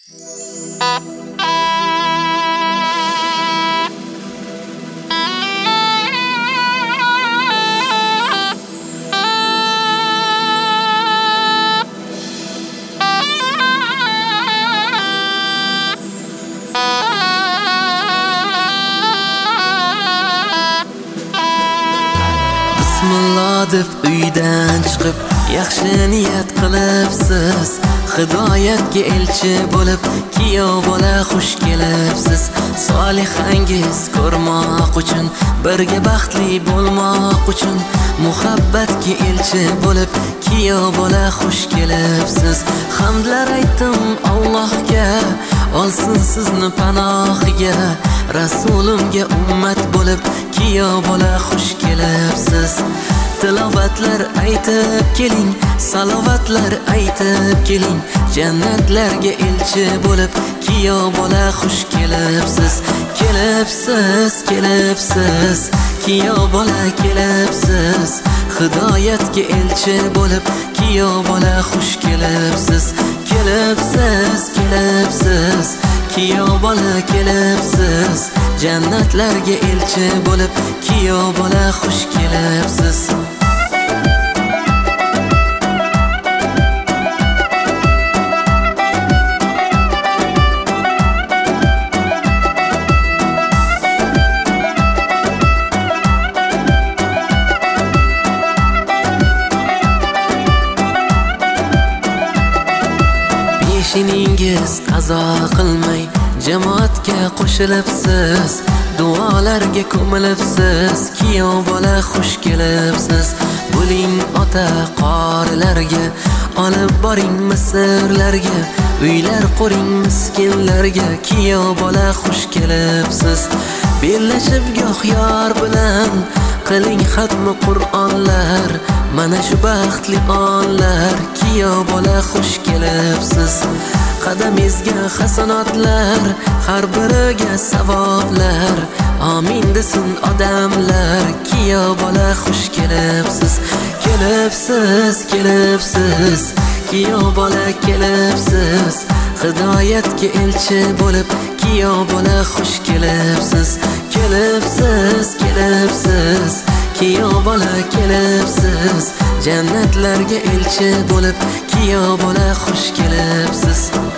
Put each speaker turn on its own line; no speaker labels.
Bismillah deb uydan chiqib yaxshi niyat qilibsiz. Hidoyatga elchi bo'lib kuyov bola xush kelibsiz. Solihangiz ko'rmoq uchun, birga baxtli bo'lmoq uchun, muhabbatga elchi bo'lib kuyov bola xush kelibsiz. Hamdlar aytdim Allohga, olsin sizni panohiga. Rasulimga ummat bo'lib kuyov bola xush kelibsiz. Tilovatlar aytib keling, salovatlar aytib keling, jannatlarga elchi bo'lib kuyov bola xush kelibsiz. Kelibsiz, kelibsiz, kuyov bola kelibsiz. Hidoyatga elchi bo'lib kuyov bola xush kelibsiz. Kelibsiz, kelibsiz, kuyov bola kelibsiz. Jannatlarga elchi bo'lib kuyov bola xush kelibsiz. Peshiningiz qazo qilmay jamoatga qo'shilibsiz. Duolarga ko'milibsiz, kuyov bola xush kelibsiz. Bo'ling ota qorilarga, olib boring Misrlarga, uylar quring miskinlarga, kuyov bola xush kelibsiz. Birlashib goh yor bilan qiling xatmi Qur'onlar, mana shu baxtli onlar, kuyov bola xush kelibsiz. Qadamizga hasanotlar, har biriga savoblar, amin desin odamlar, kuyov bola xush kelibsiz. Kelibsiz, kelibsiz, kuyov bola kelibsiz. Hidoyatga elchi bo'lib kuyov bola xush kelibsiz. Kelibsiz, kelibsiz, kuyov bola kelibsiz. Jannatlarga elchi bo'lib kuyov bola xush kelibsiz.